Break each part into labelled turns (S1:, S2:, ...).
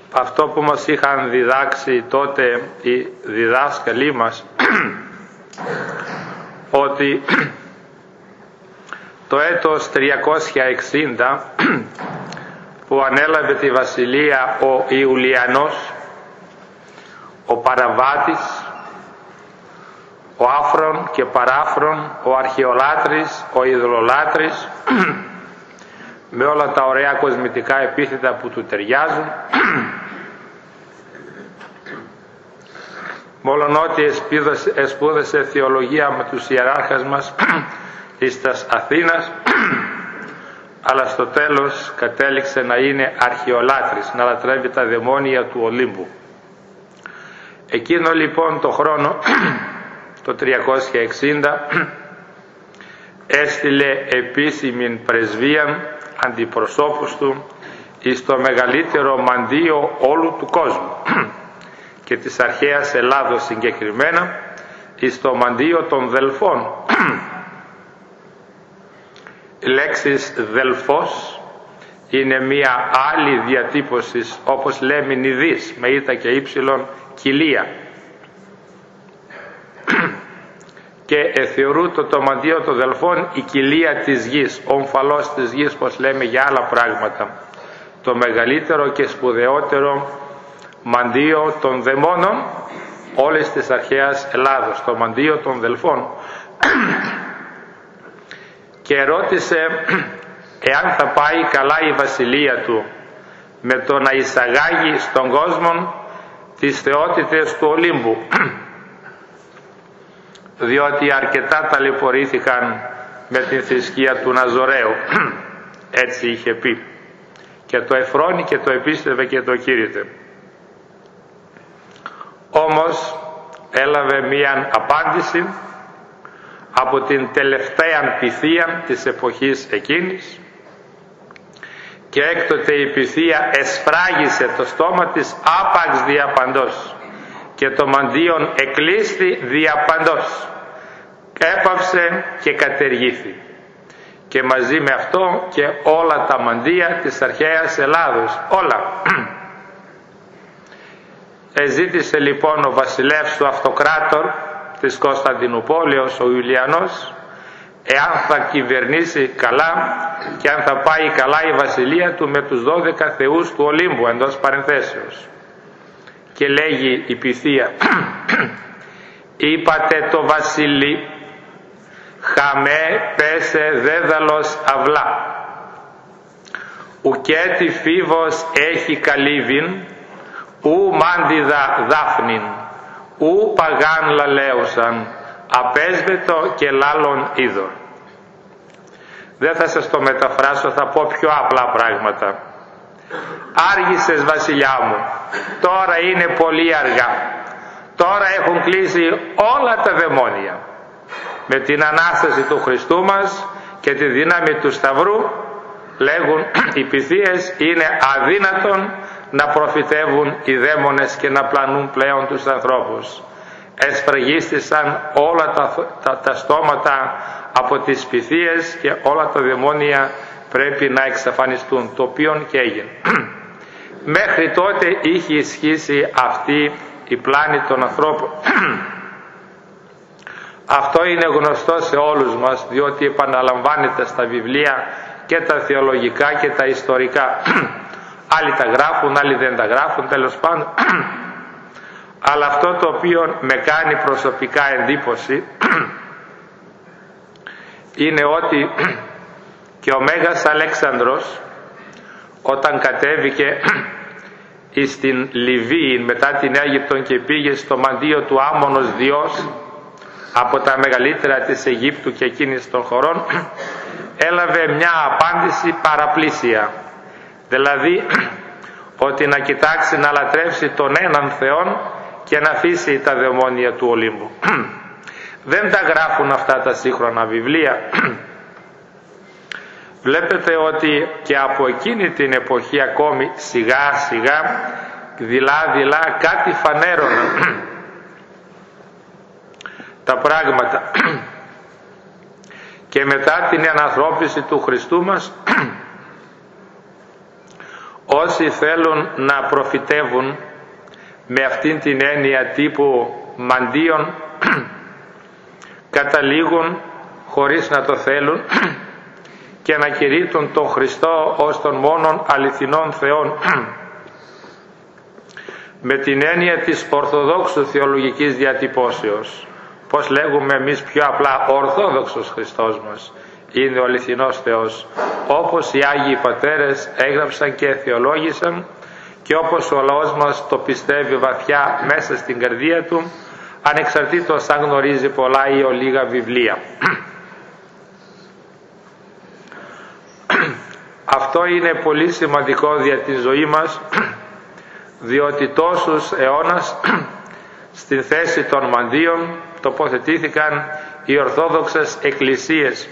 S1: αυτό που μας είχαν διδάξει τότε οι διδάσκαλοι μας, ότι το έτος 360 που ανέλαβε τη βασιλεία ο Ιουλιανός, ο παραβάτης, ο άφρον και παράφρον, ο αρχαιολάτρης, ο ειδωλολάτρης, με όλα τα ωραία κοσμητικά επίθετα που του ταιριάζουν, μόλον ότι εσπούδασε θεολογία με τους ιεράρχας μας εις τας Αθήνας, αλλά στο τέλος κατέληξε να είναι αρχαιολάτρης, να λατρεύει τα δαιμόνια του Ολύμπου. Εκείνο λοιπόν το χρόνο, το 360, έστειλε επίσημη πρεσβεία αντιπροσώπους του εις το μεγαλύτερο μαντίο όλου του κόσμου και της αρχαίας Ελλάδος συγκεκριμένα, εις το μαντίο των Δελφών. Η λέξη Δελφός είναι μία άλλη διατύπωση, όπως λέμε νηδής, με ήτα και ύψιλον, κοιλία. Και θεωρούται το μαντίο των Δελφών η κοιλία της γης, ο ομφαλός της γης, πως λέμε για άλλα πράγματα. Το μεγαλύτερο και σπουδαιότερο μαντίο των δαιμόνων όλης της αρχαίας Ελλάδος, το μαντίο των Δελφών. Και ρώτησε εάν θα πάει καλά η βασιλεία του με το να εισαγάγει στον κόσμο τις θεότητες του Ολύμπου, διότι αρκετά ταλαιπωρήθηκαν με την θρησκεία του Ναζωραίου, έτσι είχε πει, και το εφρόνει και το επίστευε και το κήρυτε. Όμως έλαβε μία απάντηση από την τελευταία πυθία της εποχής εκείνης, και έκτοτε η πυθία εσφράγισε το στόμα της άπαξ διαπαντός και το μαντίον εκλείστη διαπαντός, έπαυσε και κατεργήθη, και μαζί με αυτό και όλα τα μαντία της αρχαίας Ελλάδος, όλα. Εζήτησε λοιπόν ο βασιλεύς του Αυτοκράτορ της Κωνσταντινούπολης, ο Ιουλιανός, εάν θα κυβερνήσει καλά και αν θα πάει καλά η βασιλεία του με τους 12 θεούς του Ολύμπου, εντός παρενθέσεως. Και λέγει η πυθία, είπατε το βασιλεί, χαμέ πέσε δέδαλος αυλά, ουκέτι φίβος έχει καλύβιν, ου μάντιδα δάφνην, ου παγάν λαλέουσαν, απέσβετο και λάλων είδωρ. Δεν θα σας το μεταφράσω, θα πω πιο απλά πράγματα. Άργησες βασιλιά μου, τώρα είναι πολύ αργά, τώρα έχουν κλείσει όλα τα δαιμόνια. Με την Ανάσταση του Χριστού μας και τη δύναμη του Σταυρού, λέγουν οι πυθίες, είναι αδύνατον να προφητεύουν οι δαίμονες και να πλανούν πλέον τους ανθρώπους. Εσφραγίστησαν όλα τα στόματα από τις πυθίες και όλα τα δαιμόνια πρέπει να εξαφανιστούν, το οποίο και έγινε. Μέχρι τότε είχε ισχύσει αυτή η πλάνη των ανθρώπων. Αυτό είναι γνωστό σε όλους μας, διότι επαναλαμβάνεται στα βιβλία και τα θεολογικά και τα ιστορικά. Άλλοι τα γράφουν, άλλοι δεν τα γράφουν, τέλος πάντων. Αλλά αυτό το οποίο με κάνει προσωπικά εντύπωση είναι ότι και ο Μέγας Αλέξανδρος, όταν κατέβηκε στην Λιβύη μετά την Αίγυπτο και πήγε στο μαντίο του Άμμονος Διός, από τα μεγαλύτερα της Αιγύπτου και εκείνης των χωρών, έλαβε μια απάντηση παραπλήσια, δηλαδή ότι να κοιτάξει να λατρεύσει τον έναν Θεόν και να αφήσει τα δαιμόνια του Ολύμπου. Δεν τα γράφουν αυτά τα σύγχρονα βιβλία. Βλέπετε ότι και από εκείνη την εποχή ακόμη σιγά σιγά δειλά κάτι φανέρωναν τα πράγματα. Και μετά την ανανθρώπιση του Χριστού μας, Όσοι θέλουν να προφητεύουν με αυτήν την έννοια τύπου μαντίων καταλήγουν χωρίς να το θέλουν και να κηρύττουν τον Χριστό ως τον μόνον αληθινόν Θεόν με την έννοια της ορθοδόξου θεολογικής διατυπώσεως. Πώς λέγουμε εμείς πιο απλά, ορθόδοξος Χριστός μας είναι ο αληθινός Θεός, όπως οι Άγιοι Πατέρες έγραψαν και θεολόγησαν και όπως ο λαός μας το πιστεύει βαθιά μέσα στην καρδία του, ανεξαρτήτως αν γνωρίζει πολλά ή λίγα βιβλία. Αυτό είναι πολύ σημαντικό για τη ζωή μας, διότι τόσους αιώνας στην θέση των μαντίων τοποθετήθηκαν οι Ορθόδοξες Εκκλησίες,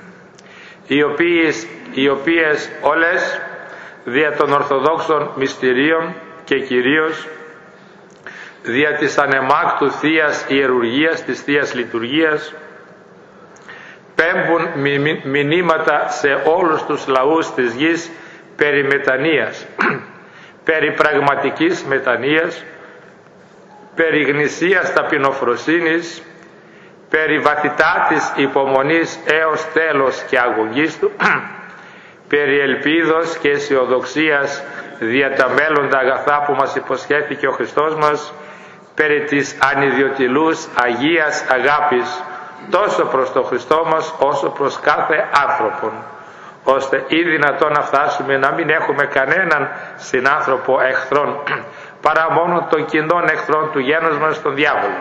S1: οι οποίες όλες δια των Ορθοδόξων μυστηρίων και κυρίως δια της ανεμάκτου Θείας Ιερουργίας, της Θείας Λειτουργίας, πέμπουν μηνύματα σε όλους τους λαούς της γης περί μετανοίας, περί πραγματικής μετανοίας, περί γνησίας ταπεινοφροσύνης, περί βαθυτάτης υπομονής έως τέλος και αγωγής του, περί ελπίδος και αισιοδοξίας δια τα μέλλοντα αγαθά που μας υποσχέθηκε ο Χριστός μας, περί της ανιδιοτιλούς αγίας αγάπης τόσο προς τον Χριστό μας όσο προς κάθε άνθρωπον, ώστε ή δυνατόν να φτάσουμε να μην έχουμε κανέναν συνάνθρωπο εχθρόν παρά μόνο των κοινών εχθρών του γένους μας, τον διάβολο.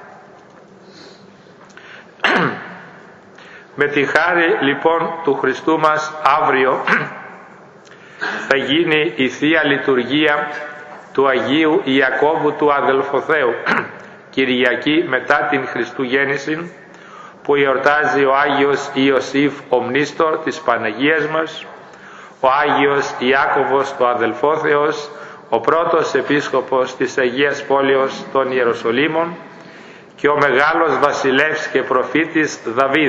S1: Με τη χάρη λοιπόν του Χριστού μας αύριο θα γίνει η Θεία Λειτουργία του Αγίου Ιακώβου του Αδελφοθέου, Κυριακή μετά την Χριστού Γέννηση, που εορτάζει ο Άγιος Ιωσήφ ο Μνήστορ της Παναγίας μας, ο Άγιος Ιάκωβος το Αδελφόθεος, ο πρώτος επίσκοπος της Αγίας Πόλεως των Ιεροσολύμων και ο μεγάλος βασιλεύς και προφήτης Δαβίδ,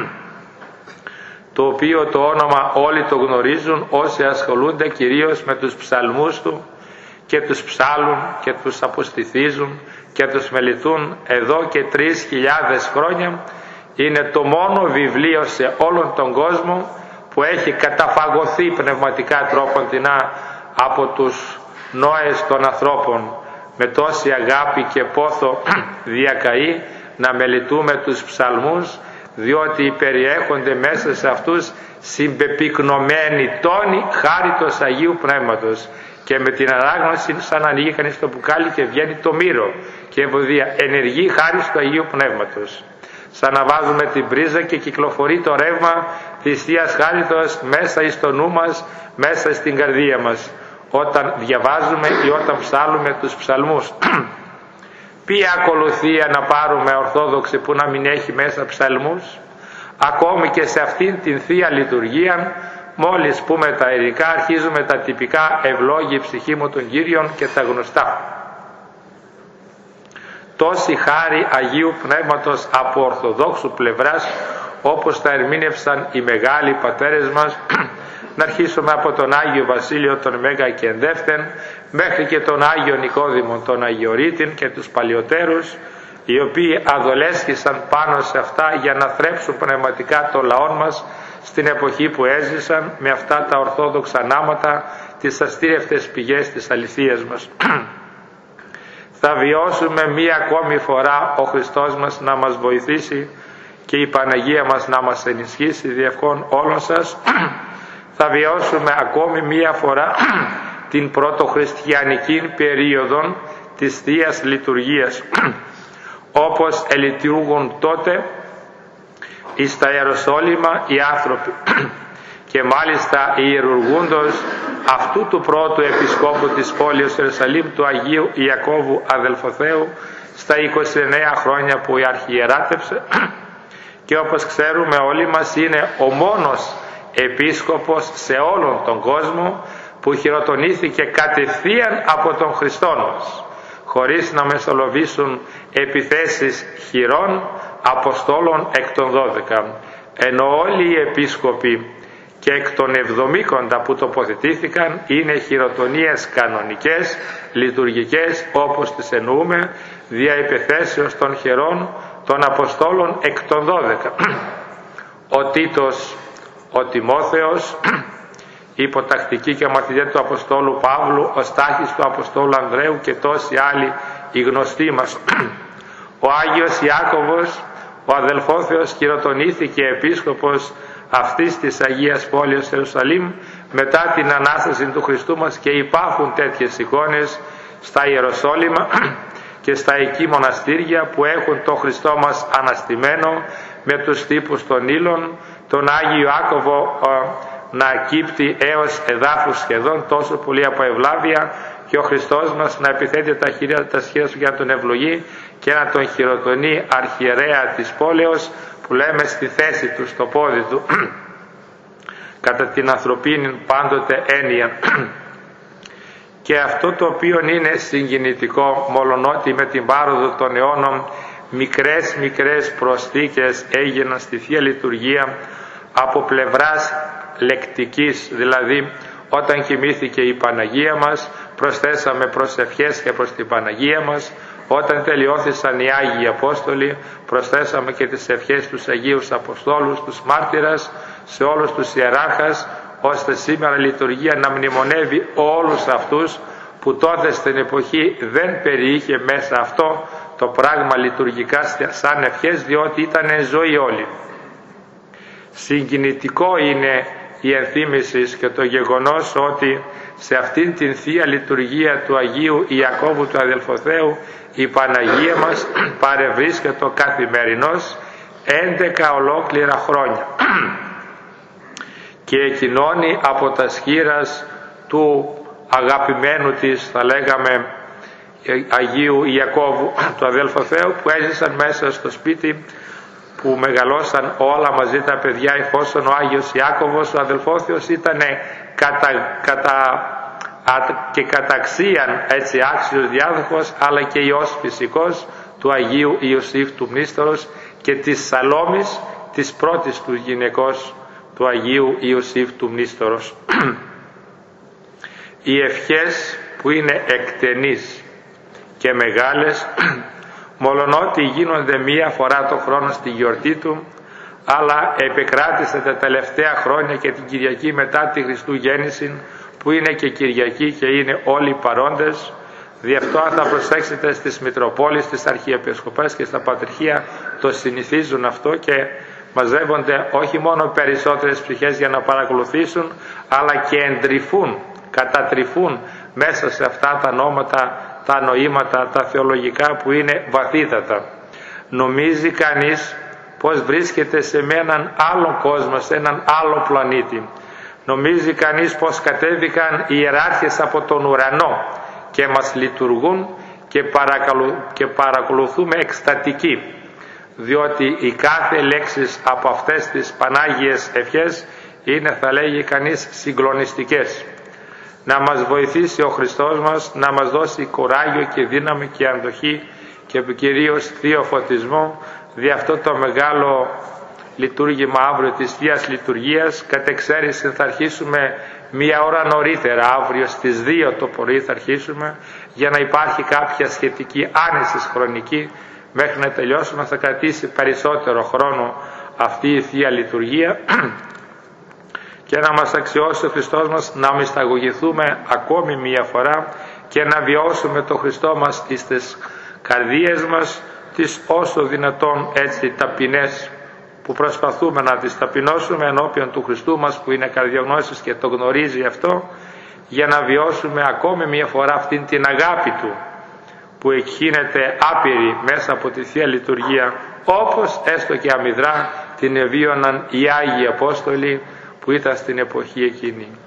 S1: το οποίο το όνομα όλοι το γνωρίζουν όσοι ασχολούνται κυρίως με τους ψαλμούς του και τους ψάλουν και τους αποστηθίζουν και τους μελετούν εδώ και 3.000 χρόνια. Είναι το μόνο βιβλίο σε όλον τον κόσμο που έχει καταφαγωθεί πνευματικά τρόποντινά από τους νόες των ανθρώπων, με τόση αγάπη και πόθο διακαεί να μελετούμε τους ψαλμούς, διότι περιέχονται μέσα σε αυτούς συμπεπυκνωμένοι τόνοι χάριτος Αγίου Πνεύματος, και με την ανάγνωση σαν να ανοίγει κανείς το μπουκάλι και βγαίνει το μύρο και ευωδία ενεργεί χάρη του Αγίου Πνεύματος, σαν να βάζουμε την πρίζα και κυκλοφορεί το ρεύμα της Θείας Χάριτος μέσα εις το νου μας, μέσα στην καρδία μας, όταν διαβάζουμε ή όταν ψάλουμε τους ψαλμούς. Ποια ακολουθία να πάρουμε ορθόδοξη που να μην έχει μέσα ψαλμούς? Ακόμη και σε αυτήν την Θεία Λειτουργία, μόλις πούμε τα ειδικά, αρχίζουμε τα τυπικά «Ευλόγη ψυχή μου των Κύριων» και τα γνωστά. Τόση χάρη Αγίου Πνεύματος από ορθοδόξου πλευράς, όπως τα ερμήνευσαν οι μεγάλοι πατέρες μας, να αρχίσουμε από τον Άγιο Βασίλειο τον Μέγα και Ενδεύθεν μέχρι και τον Άγιο Νικόδημο τον Αγιορείτην και τους παλιωτέρους, οι οποίοι αδολέσχησαν πάνω σε αυτά για να θρέψουν πνευματικά το λαό μας στην εποχή που έζησαν με αυτά τα ορθόδοξα νάματα, τις αστήρευτες πηγές της αληθείας μας. Θα βιώσουμε μία ακόμη φορά ο Χριστός μας να μας βοηθήσει και η Παναγία μας να μας ενισχύσει διευχών όλων σας. Θα βιώσουμε ακόμη μία φορά την πρωτοχριστιανική περίοδο της Θείας Λειτουργίας, όπως ελειτουργούν τότε εις τα Ιεροσόλυμα οι άνθρωποι, και μάλιστα ιερουργούντος αυτού του πρώτου επισκόπου της πόλης Ιερουσαλήμ, του Αγίου Ιακώβου Αδελφοθέου, στα 29 χρόνια που αρχιεράτευσε, και όπως ξέρουμε όλοι μας είναι ο μόνος επίσκοπος σε όλον τον κόσμο που χειροτονήθηκε κατευθείαν από τον Χριστό μας, χωρίς να μεσολοβήσουν επιθέσεις χειρών Αποστόλων εκ των 12, ενώ όλοι οι επίσκοποι και εκ των 70 που τοποθετήθηκαν είναι χειροτονίες κανονικές, λειτουργικές, όπως τις εννοούμε, δια υπεθέσεως των χερών των Αποστόλων εκ των 12. Ο Τίτος, ο Τιμόθεος, υποτακτικοί και μαθητές του Αποστόλου Παύλου, ο Στάχης του Αποστόλου Ανδρέου και τόσοι άλλοι οι γνωστοί μας. Ο Άγιος Ιάκωβος, ο αδελφόθεος, χειροτονήθηκε επίσκοπος αυτής της Αγίας πόλης Ιερουσαλήμ μετά την Ανάσταση του Χριστού μας, και υπάρχουν τέτοιες εικόνες στα Ιεροσόλυμα και στα εκεί μοναστήρια που έχουν το Χριστό μας αναστημένο με τους τύπους των ύλων, τον Άγιο Ιάκωβο να κύπτει έως εδάφους σχεδόν τόσο πολύ από ευλάβεια, και ο Χριστός μας να επιθέτει τα σχέδια του για να τον ευλογεί και να τον χειροτονεί αρχιερέα της πόλεως, που λέμε στη θέση του, στο πόδι του, κατά την ανθρωπίνη πάντοτε έννοια. Και αυτό το οποίο είναι συγκινητικό, μολονότι με την πάροδο των αιώνων μικρές προσθήκες έγιναν στη Θεία Λειτουργία από πλευράς λεκτικής, δηλαδή όταν κοιμήθηκε η Παναγία μας προσθέσαμε προσευχές και προς την Παναγία μας, όταν τελειώθησαν οι Άγιοι Απόστολοι προσθέσαμε και τις ευχές τους Αγίους Αποστόλους, τους μάρτυρας, σε όλους τους ιεράρχας, ώστε σήμερα η λειτουργία να μνημονεύει όλους αυτούς που τότε στην εποχή δεν περιείχε μέσα αυτό το πράγμα λειτουργικά σαν ευχές, διότι ήταν ζωή όλη. Συγκινητικό είναι η ενθύμηση και το γεγονός ότι σε αυτήν την Θεία Λειτουργία του Αγίου Ιακώβου του Αδελφοθέου η Παναγία μας παρευρίσκεται καθημερινώς 11 ολόκληρα χρόνια και κοινώνει από τα σχήρας του αγαπημένου της, θα λέγαμε, Αγίου Ιακώβου του Αδελφοθέου, που έζησαν μέσα στο σπίτι που μεγαλώσαν όλα μαζί τα παιδιά, εφόσον ο Άγιος Ιάκωβος ο Αδελφόθεος ήταν και καταξίαν έτσι άξιος διάδοχος, αλλά και ιός φυσικός του Αγίου Ιωσήφ του Μνήστορος και της Σαλόμης, της πρώτης του γυναικός του Αγίου Ιωσήφ του Μνήστορος. Οι ευχές που είναι εκτενείς και μεγάλες, μολονότι γίνονται μία φορά το χρόνο στη γιορτή του, αλλά επικράτησε τα τελευταία χρόνια και την Κυριακή μετά τη Χριστού Γέννηση, που είναι και Κυριακή και είναι όλοι παρόντες. Δι' αυτό αν θα προσέξετε στις Μητροπόλεις, στις Αρχιεπισκοπές και στα Πατριχία το συνηθίζουν αυτό και μαζεύονται όχι μόνο περισσότερες ψυχές για να παρακολουθήσουν, αλλά και εντρυφούν, κατατρυφούν μέσα σε αυτά τα νόματα, τα νοήματα, τα θεολογικά που είναι βαθύτατα. Νομίζει κανείς πως βρίσκεται σε έναν άλλο κόσμο, σε έναν άλλο πλανήτη. Νομίζει κανείς πως κατέβηκαν οι ιεράρχες από τον ουρανό και μας λειτουργούν και παρακολουθούμε εκστατικοί, διότι οι κάθε λέξεις από αυτές τις Πανάγιες ευχές είναι, θα λέγει κανείς, συγκλονιστικές. Να μας βοηθήσει ο Χριστός μας, να μας δώσει κουράγιο και δύναμη και αντοχή και κυρίως θείο φωτισμό δι' αυτό το μεγάλο λειτουργήμα αύριο της Θείας Λειτουργίας. Κατ' εξαίρεση θα αρχίσουμε μία ώρα νωρίτερα, αύριο στις 2 το πρωί θα αρχίσουμε, για να υπάρχει κάποια σχετική άνεση χρονική μέχρι να τελειώσουμε. Θα κρατήσει περισσότερο χρόνο αυτή η Θεία Λειτουργία και να μας αξιώσει ο Χριστός μας να μυσταγωγηθούμε ακόμη μία φορά και να βιώσουμε το Χριστό μας στις καρδίες μας, τις όσο δυνατόν έτσι ταπεινές, που προσπαθούμε να τις ταπεινώσουμε ενώπιον του Χριστού μας που είναι καρδιογνώσης και το γνωρίζει αυτό, για να βιώσουμε ακόμη μία φορά αυτήν την αγάπη Του που εκχύνεται άπειρη μέσα από τη Θεία Λειτουργία, όπως έστω και αμυδρά την εβίωναν οι Άγιοι Απόστολοι που ήταν στην εποχή εκείνη.